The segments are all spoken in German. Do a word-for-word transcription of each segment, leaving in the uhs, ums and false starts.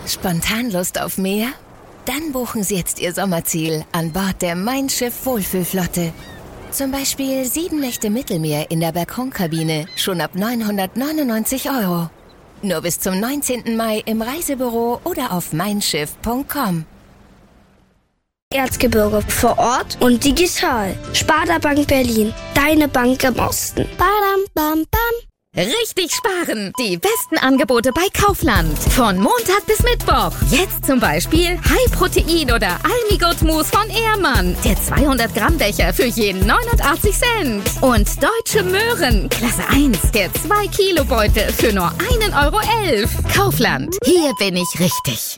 Spontan Lust auf mehr? Dann buchen Sie jetzt Ihr Sommerziel an Bord der Mein Schiff Wohlfühlflotte. Zum Beispiel sieben Nächte Mittelmeer in der Balkonkabine, schon ab neunhundertneunundneunzig Euro. Nur bis zum neunzehnten Mai im Reisebüro oder auf mein schiff punkt com. Erzgebirge vor Ort und digital. Sparda Bank Berlin, deine Bank im Osten. Badam, bam, bam. Richtig sparen! Die besten Angebote bei Kaufland. Von Montag bis Mittwoch. Jetzt zum Beispiel High Protein oder Almigot Mousse von Ehrmann. Der zweihundert Gramm Becher für jeden neunundachtzig Cent. Und Deutsche Möhren, Klasse eins. Der zwei Kilo Beutel für nur einen Euro elf. Kaufland. Hier bin ich richtig.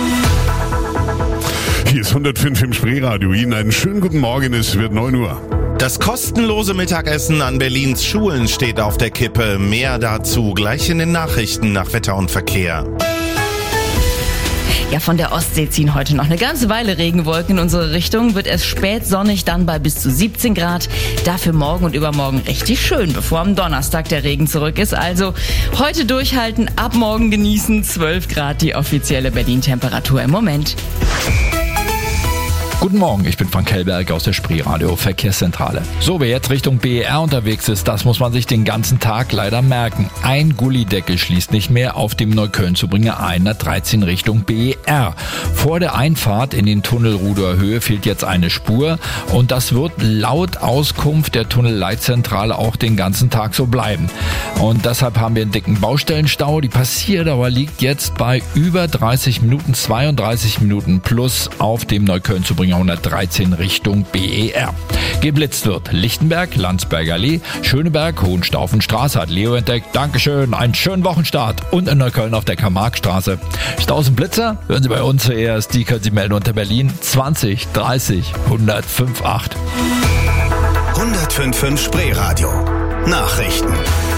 Hier ist hundertfünf im Spreeradio. Ihnen einen schönen guten Morgen. Es wird neun Uhr. Das kostenlose Mittagessen an Berlins Schulen steht auf der Kippe. Mehr dazu gleich in den Nachrichten nach Wetter und Verkehr. Ja, von der Ostsee ziehen heute noch eine ganze Weile Regenwolken in unsere Richtung. Wird es spät sonnig, dann bei bis zu siebzehn Grad. Dafür morgen und übermorgen richtig schön, bevor am Donnerstag der Regen zurück ist. Also heute durchhalten, ab morgen genießen. zwölf Grad die offizielle Berlin-Temperatur im Moment. Guten Morgen, ich bin Frank Hellberg aus der Spreeradio Verkehrszentrale. So, wer jetzt Richtung B E R unterwegs ist, das muss man sich den ganzen Tag leider merken. Ein Gullideckel schließt nicht mehr auf dem Neukölln-Zubringer hundertdreizehn Richtung B E R. Vor der Einfahrt in den Tunnel Rudower Höhe fehlt jetzt eine Spur und das wird laut Auskunft der Tunnelleitzentrale auch den ganzen Tag so bleiben. Und deshalb haben wir einen dicken Baustellenstau. Die Passierdauer liegt jetzt bei über dreißig Minuten, zweiunddreißig Minuten plus auf dem Neukölln-Zubringer hundertdreizehn Richtung B E R. Geblitzt wird Lichtenberg, Landsberger Allee, Schöneberg, Hohenstaufenstraße hat Leo entdeckt. Dankeschön, einen schönen Wochenstart. Und in Neukölln auf der Karl-Marx-Straße. Staus und Blitzer hören Sie bei uns zuerst. Die können Sie melden unter Berlin zwanzig dreißig hundertfünf Komma acht. hundertfünf Komma fünf Spreeradio. Nachrichten.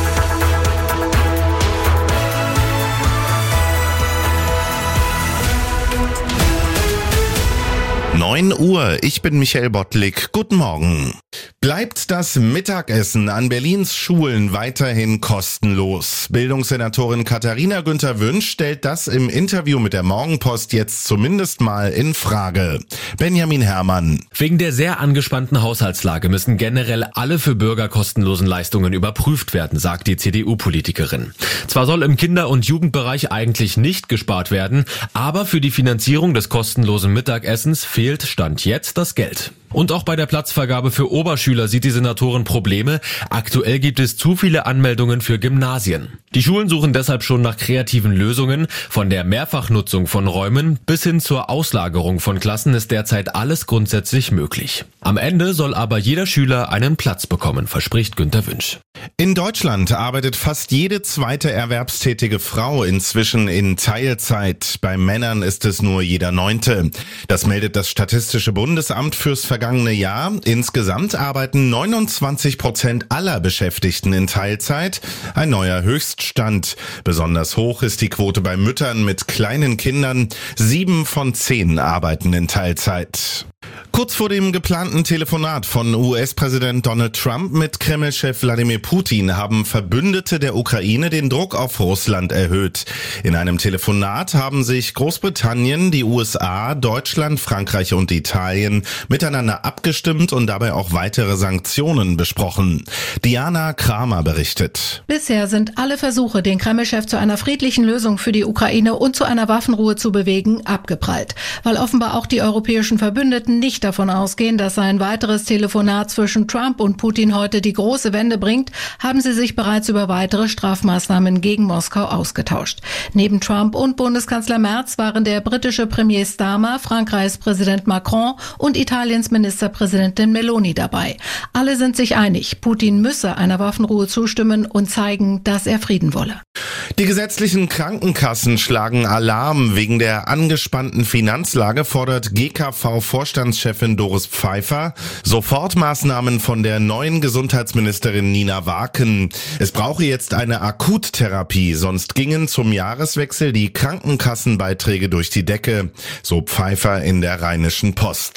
neun Uhr, ich bin Michael Bottlik. Guten Morgen. Bleibt das Mittagessen an Berlins Schulen weiterhin kostenlos? Bildungssenatorin Katharina Günther-Wünsch stellt das im Interview mit der Morgenpost jetzt zumindest mal in Frage. Benjamin Herrmann. Wegen der sehr angespannten Haushaltslage müssen generell alle für Bürger kostenlosen Leistungen überprüft werden, sagt die C D U-Politikerin. Zwar soll im Kinder- und Jugendbereich eigentlich nicht gespart werden, aber für die Finanzierung des kostenlosen Mittagessens fehlt Stand jetzt das Geld. Und auch bei der Platzvergabe für Oberschüler sieht die Senatorin Probleme. Aktuell gibt es zu viele Anmeldungen für Gymnasien. Die Schulen suchen deshalb schon nach kreativen Lösungen. Von der Mehrfachnutzung von Räumen bis hin zur Auslagerung von Klassen ist derzeit alles grundsätzlich möglich. Am Ende soll aber jeder Schüler einen Platz bekommen, verspricht Günther-Wünsch. In Deutschland arbeitet fast jede zweite erwerbstätige Frau inzwischen in Teilzeit. Bei Männern ist es nur jeder Neunte. Das meldet das Statistische Bundesamt fürs vergangene Jahr. Insgesamt arbeiten neunundzwanzig Prozent aller Beschäftigten in Teilzeit. Ein neuer Höchststand. Besonders hoch ist die Quote bei Müttern mit kleinen Kindern. Sieben von zehn arbeiten in Teilzeit. Kurz vor dem geplanten Telefonat von U S-Präsident Donald Trump mit Kreml-Chef Wladimir Putin haben Verbündete der Ukraine den Druck auf Russland erhöht. In einem Telefonat haben sich Großbritannien, die U S A, Deutschland, Frankreich und Italien miteinander abgestimmt und dabei auch weitere Sanktionen besprochen. Diana Kramer berichtet. Bisher sind alle Versuche, den Kreml-Chef zu einer friedlichen Lösung für die Ukraine und zu einer Waffenruhe zu bewegen, abgeprallt, weil offenbar auch die europäischen Verbündeten nicht davon ausgehen, dass ein weiteres Telefonat zwischen Trump und Putin heute die große Wende bringt, haben sie sich bereits über weitere Strafmaßnahmen gegen Moskau ausgetauscht. Neben Trump und Bundeskanzler Merz waren der britische Premier Starmer, Frankreichs Präsident Macron und Italiens Ministerpräsidentin Meloni dabei. Alle sind sich einig, Putin müsse einer Waffenruhe zustimmen und zeigen, dass er Frieden wolle. Die gesetzlichen Krankenkassen schlagen Alarm. Wegen der angespannten Finanzlage fordert G K V-Vorstandschefin Doris Pfeiffer Sofortmaßnahmen von der neuen Gesundheitsministerin Nina Waken. Es brauche jetzt eine Akuttherapie, sonst gingen zum Jahreswechsel die Krankenkassenbeiträge durch die Decke, so Pfeiffer in der Rheinischen Post.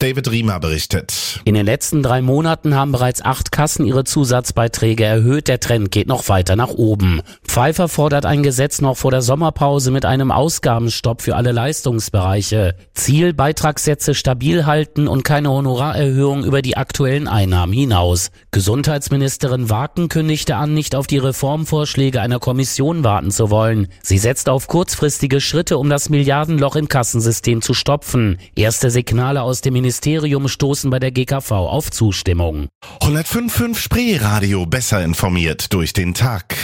David Riemer berichtet. In den letzten drei Monaten haben bereits acht Kassen ihre Zusatzbeiträge erhöht. Der Trend geht noch weiter nach oben. Pfeiffer fordert ein Gesetz noch vor der Sommerpause mit einem Ausgabenstopp für alle Leistungsbereiche. Ziel: Beitragssätze stabil halten und keine Honorarerhöhung über die aktuellen Einnahmen hinaus. Gesundheitsministerin Waken kündigte an, nicht auf die Reformvorschläge einer Kommission warten zu wollen. Sie setzt auf kurzfristige Schritte, um das Milliardenloch im Kassensystem zu stopfen. Erste Signale aus dem Ministerium stoßen bei der G K V auf Zustimmung. hundertfünf Komma fünf Spreeradio, besser informiert durch den Tag.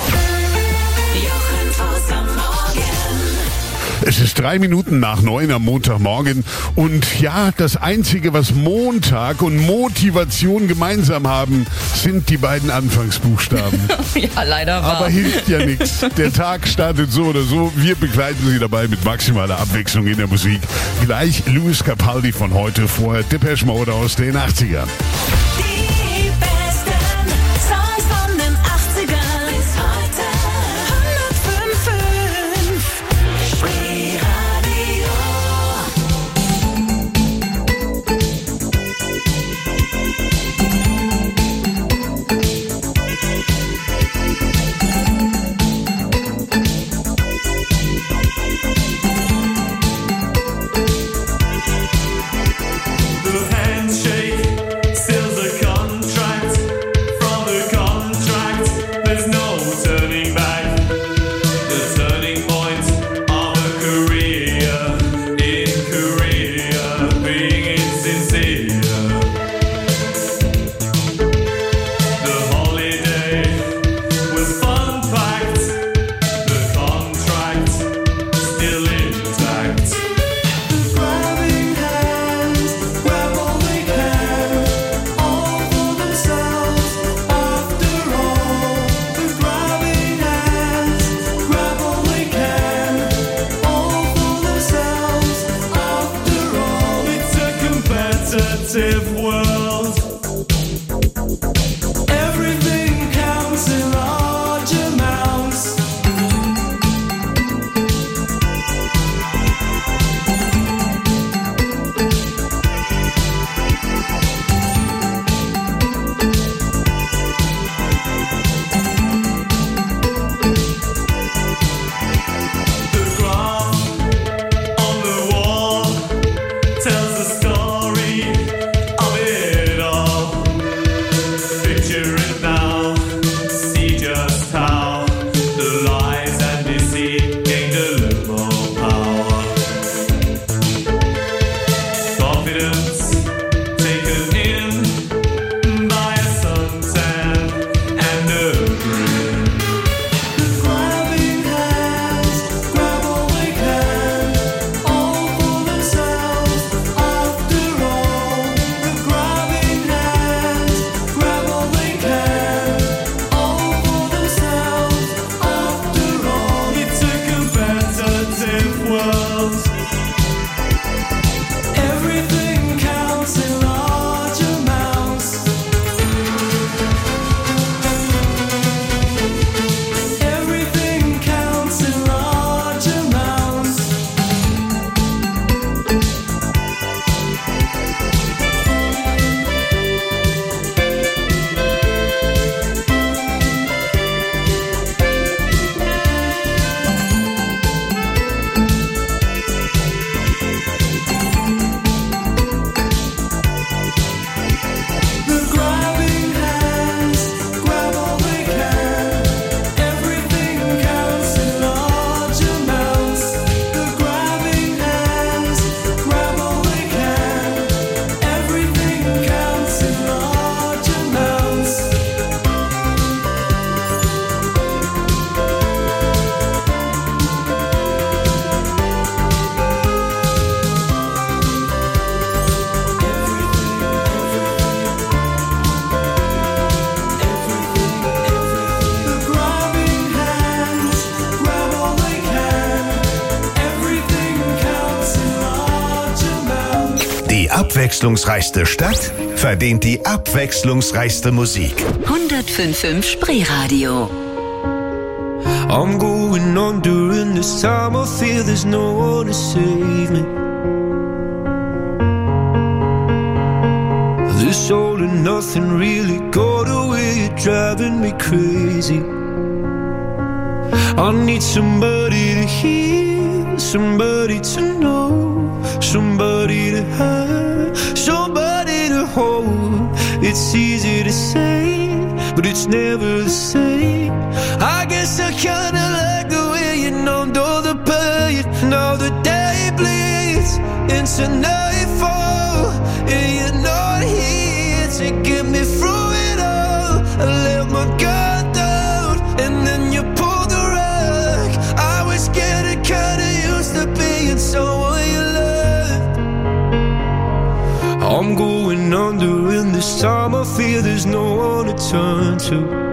Es ist drei Minuten nach neun am Montagmorgen und ja, das Einzige, was Montag und Motivation gemeinsam haben, sind die beiden Anfangsbuchstaben. Ja, leider wahr. Aber hilft ja nichts. Der Tag startet so oder so. Wir begleiten Sie dabei mit maximaler Abwechslung in der Musik. Gleich Louis Capaldi von heute, vorher Depeche Mode aus den achtzigern. Die abwechslungsreichste Stadt verdient die abwechslungsreichste Musik. hundertfünf Komma fünf Spreeradio. I'm going on during this time. I feel there's no one to save me. This all and nothing really got away, you're driving me crazy. I need somebody to hear, somebody to know, somebody to have, somebody to hold. It's easy to say, but it's never the same. I guess I kinda like the way you numbed all the pain. Now the day bleeds into nightfall, and you're not here to get me through it all. I let my guard down, and then you pulled the rug. I was getting kinda used to being someone you loved. I'm going under, and this time I fear there's no one to turn to.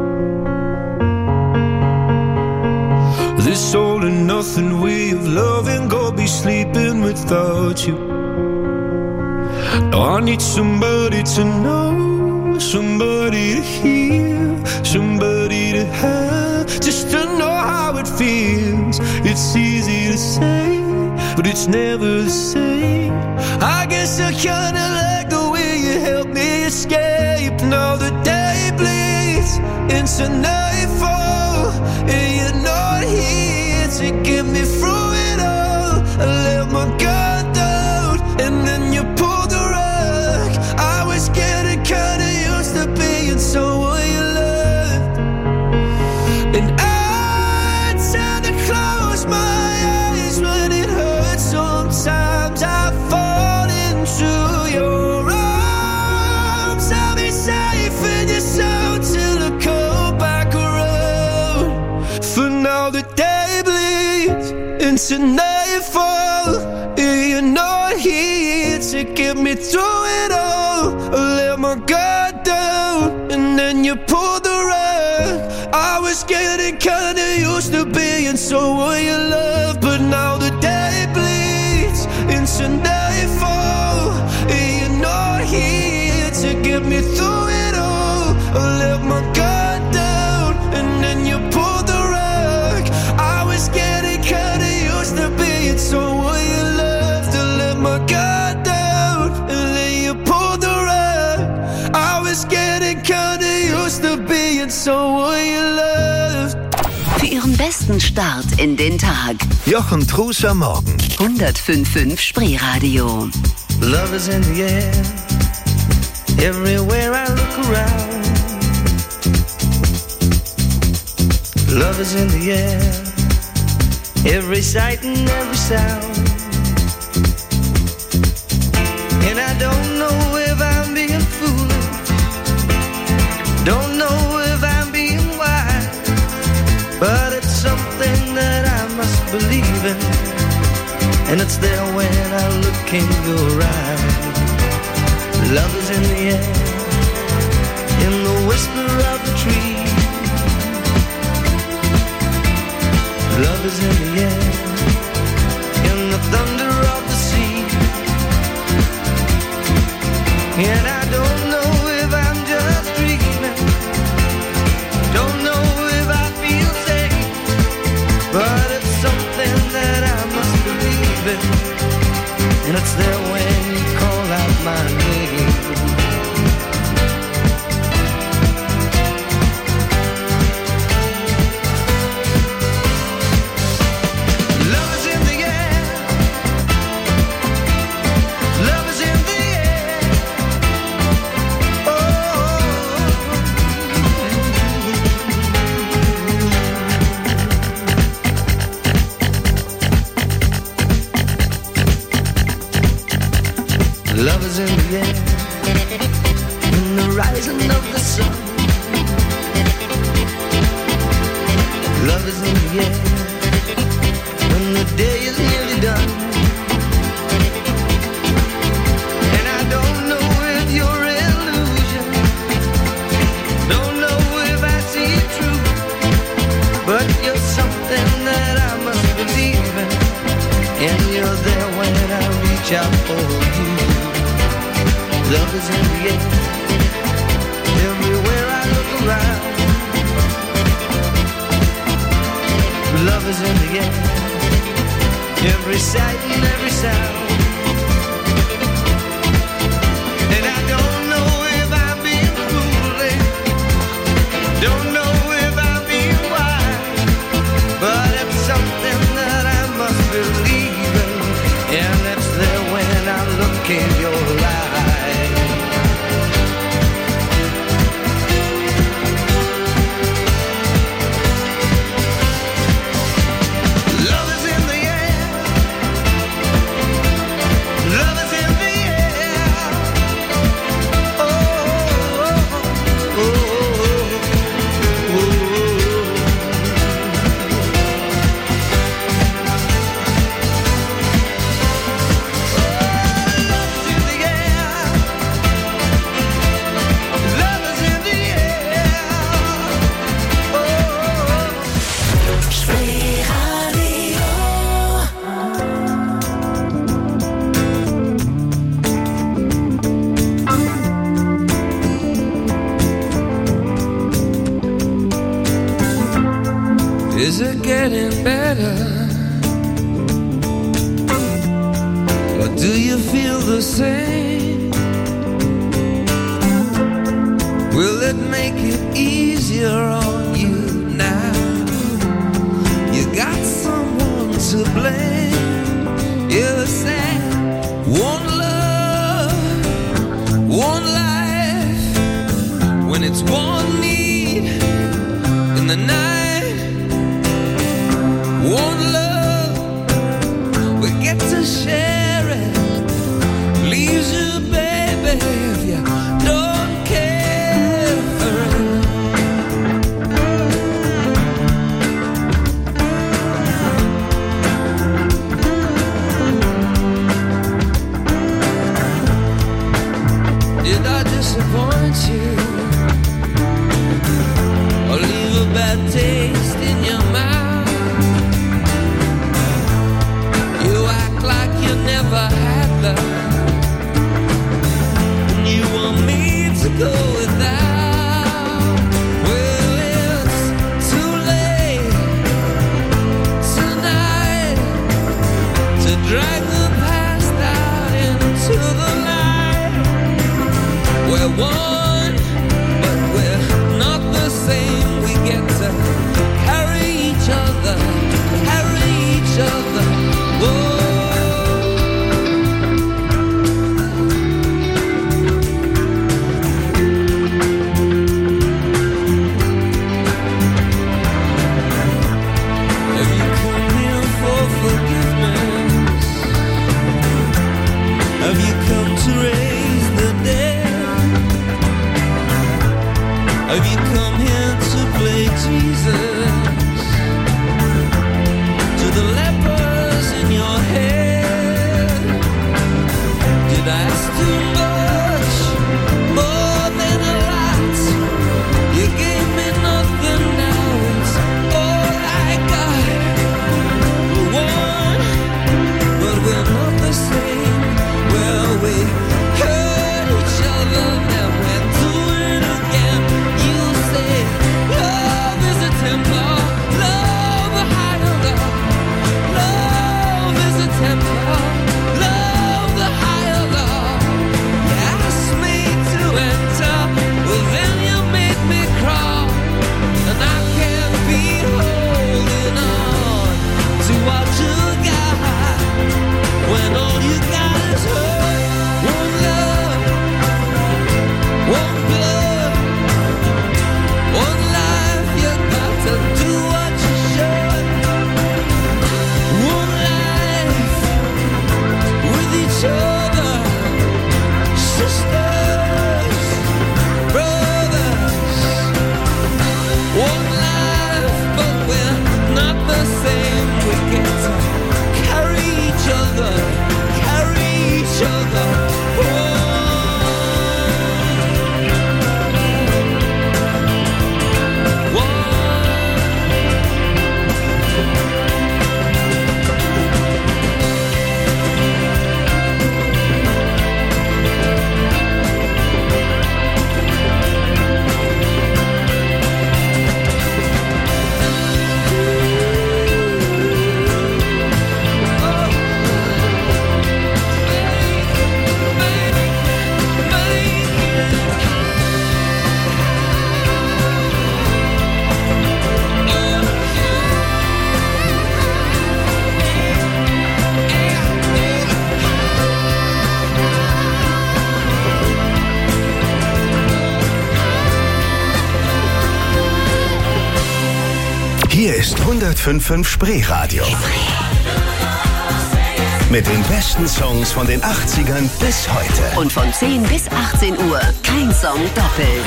This all and nothing way of loving, go be sleeping without you. Now I need somebody to know, somebody to hear, somebody to have, just to know how it feels. It's easy to say, but it's never the same. I guess I kinda like the way you help me escape. Now the day bleeds into nightfall, and you're not here to get me through it all. I let my guard down, and then you pulled the rug. I was getting kinda used to being someone you loved, and I tend to close my eyes when it hurts. Sometimes I fall into your arms. I'll be safe in your soul till I come back around. For now the day bleeds into nightfall, and you're not here to get me through it all. I let my guard down, and then you pulled the rug. I was getting kinda used to being someone you love, but now the day bleeds into nightfall, and you're not here to get me through it all. I let my guard down, and then you pulled the rug. I was getting kinda used to being someone you loved. To let my guard down, and then you pulled the rug. I was getting kinda used to being someone you loved. Für Ihren besten Start in den Tag. Jochen Truss am Morgen. hundertfünf Komma fünf Spreeradio. Love is in the air, everywhere I look around. Love is in the air, every sight and every sound. And I don't know if I'm being foolish, don't know if I'm being wise, but it's something that I must believe in, and it's there when I look in your eyes. Love is in the air, in the whisper of the tree. Love is in the air, in the thunder of the sea. And I don't know if I'm just dreaming, don't know if I feel safe, but it's something that I must believe in, and it's there when you call out my name. Love is in the air, love is in the air. Oh, love is in the air, in the rising of the sun. Love is in the air, when the day is nearly done. And I don't know if you're illusion, don't know if I see it true, but you're something that I must believe in, and you're there when I reach out for you. Love is in the air, everywhere I look around. Love is in the air, every sight and every sound. And I don't know getting better? Or do you feel the same? Will it make it easier on you now? You got someone to blame. You said one love, one life, when it's one need in the night. One love, we get to share it. Leaves you, baby, if you don't care for it. Did I disappoint you? Or leave a bad taste in your mouth? You act like you never had love, and you want me to go without. Well, it's too late tonight to drag the past out into the light. We're one, but we're not the same. We get to carry each other, carry each other. Whoa. Have you come here for forgiveness? Have you come to raise the dead? Have you come here to play Jesus to the lepers in your head? Did I ask too much, more than a lot? You gave me nothing, now it's all I got. We're one, but we're not the same. Well, we hurt each other, now we're doing it again. You say love is a temple, love a higher love. Love is a temple, love the higher love. You asked me to enter, well then you made me crawl, and I can't be holding on to what you got when all you got is hurt. One love, one blood, one life. You got to do what you should. One life with each other, sisters, brothers. One life, but we're not the same. We get to carry each other, carry each other. One, one. Hier ist hundertfünf Komma fünf Spreeradio. Mit den besten Songs von den achtzigern bis heute. Und von zehn bis achtzehn Uhr kein Song doppelt.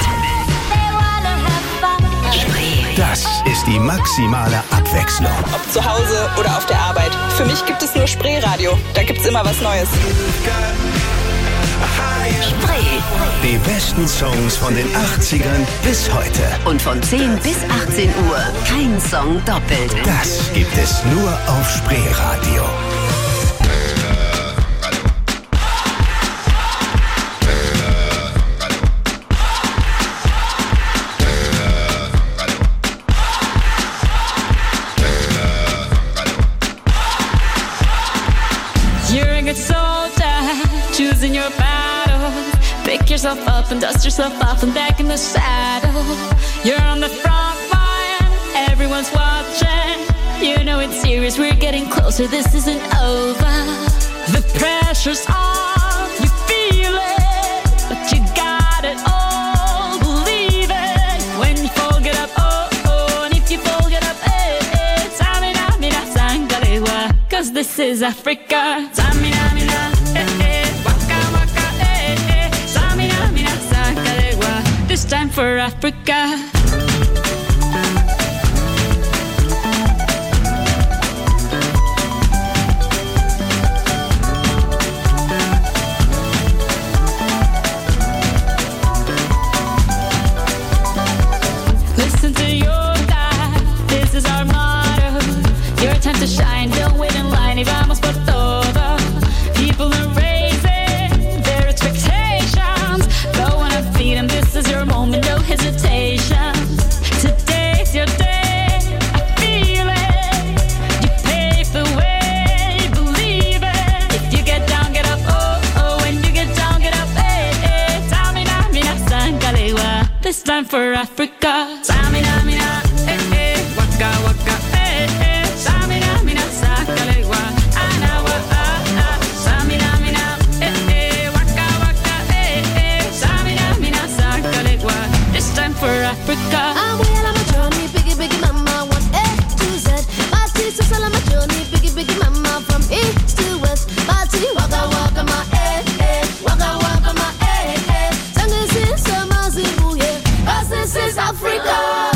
Spree. Das ist die maximale Abwechslung. Ob zu Hause oder auf der Arbeit. Für mich gibt es nur Spreeradio. Da gibt's immer was Neues. Spree. Die besten Songs von den achtzigern bis heute. Und von zehn bis achtzehn Uhr kein Song doppelt. Das gibt es nur auf Spreeradio. foot soldier, choosing your battles. Pick yourself up and dust yourself off and back in the saddle. You're on the front line, everyone's watching. You know it's serious, we're getting closer, this isn't over. The pressure's on, you feel it, but you got it all, believe it. When you fall, get up, oh, oh, and if you fall, get up, eh, eh. Samina, mina, sangalewa, cause this is Africa. Samina, mina, eh, eh, waka, waka, eh, eh. Samina, mina, sangalewa, this time for Africa. Time to shine, don't wait in line, y vamos por todo. People are raising their expectations. Go on and feed them, this is your moment, no hesitation. Today's your day, I feel it. You pave the way, believe it. If you get down, get up, oh, oh. When you get down, get up, eh, eh. Samina, mina, sangalewa, this time for Africa. Samina, mina, eh, eh. Waka, waka, eh, eh. Samina, mina, sangalewa, anawa, ah, ah. Samina, mina, eh, eh. Waka, waka, eh, eh. Samina, mina, sangalewa, this time for Africa. I'm well on my journey, biggie, biggie mama, one A to Z. My sister's all on my journey, biggie, biggie mama, from east to west. My tea, waka, waka, my eh, eh. Waka, waka, my eh, eh. Sangin' sin, sama, zibu, yeah. 'Cause this is Africa.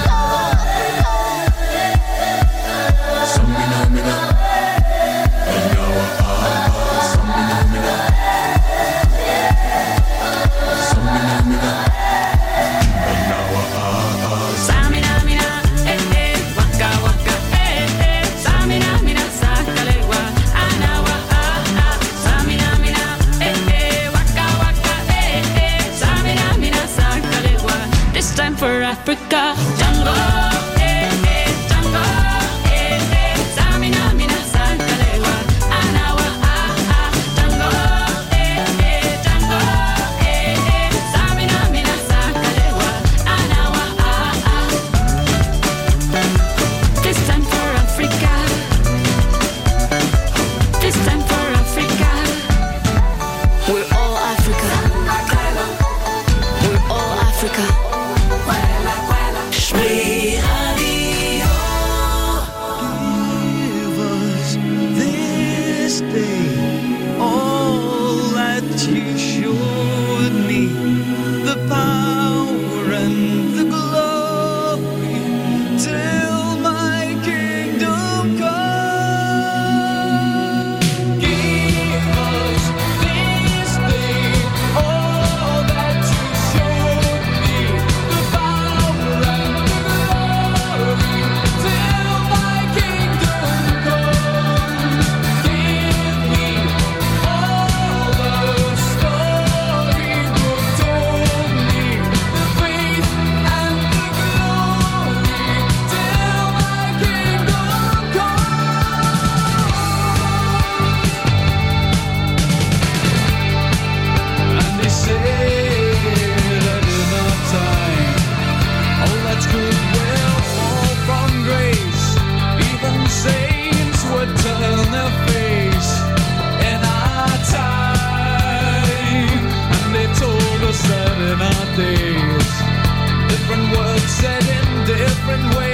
For Africa, Jungle, eh, eh, Jungle, eh, eh. Samina, mina, sangalewa, anawa, ah, ah. Jungle, eh, eh, Jungle, eh, eh. Samina, mina, sangalewa, anawa, ah, ah. This time for Africa. This time for Africa. We're all Africa. We're all Africa. Different words said in different ways.